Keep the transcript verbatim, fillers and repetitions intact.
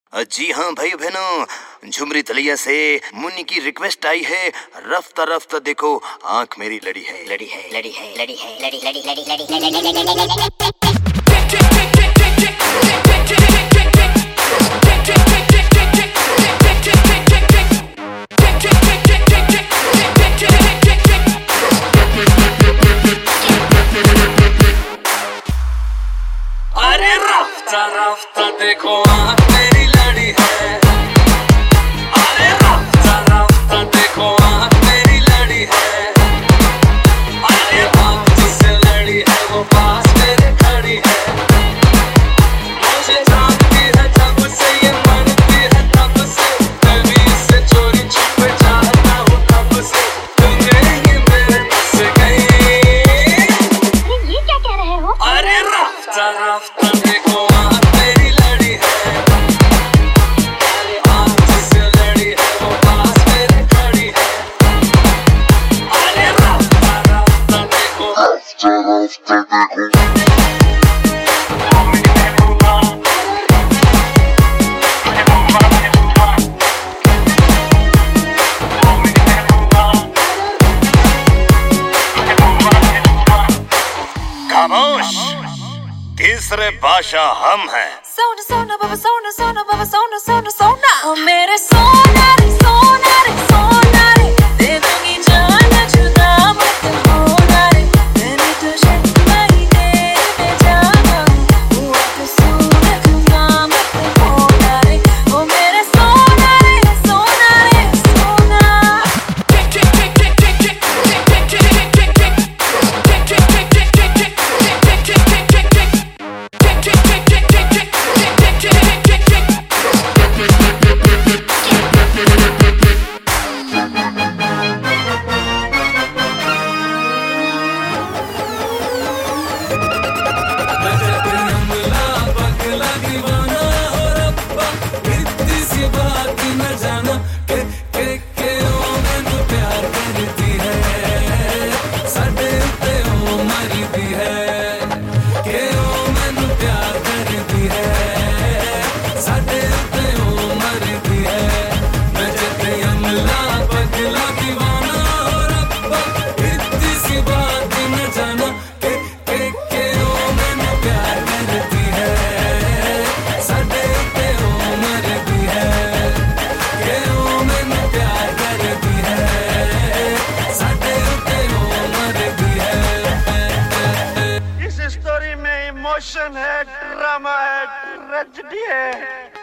जी हाँ भाई बहनों, झुमरी तलिया से मुन्नी की रिक्वेस्ट आई है। रफ्ता रफ्ता देखो आंख मेरी लड़ी है, लड़ी है, लड़ी है, लड़ी है, लड़ी लड़ी लड़ी लड़ी अरे रफ्ता रफ्ता देखो आंख मेरी लड़ी है। अरे रफ्ता रफ्ता देखो आंख मेरी लड़ी है। अरे आंख जिससे लड़ी है वो पास मेरे खड़ी है। मुझे जानती है जब से ये मनती है तब से, मैं भी इससे चोरी छुपे चाहता हूँ तब से। तुझे ही मेरे बस गई। ये क्या कह रहे हो? अरे रफ्ता रफ्ता देखो आंख मेरी लड़ी है। अरे आंख जिससे लड़ी है वो पास मेरे खड़ी है। अरे रफ्ता रफ्ता देखो, रफ्ता रफ्ता देखो। खामोश, तीसरे बादशाह हम हैं। सोना सोना बाबा सोना सोना बाबा सोना सोना सोना ओ मेरे सोना रे सोना रे सोना रे, दे दूंगी जान जुदा मत होना रे। मैंने तुझे नहीं तेरे जाना, हुआ कसूर खुदा मत होना रे। ओ मेरे सोना रे सोना रे सोना। इमोशन है, ड्रामा है, ट्रेजेडी है।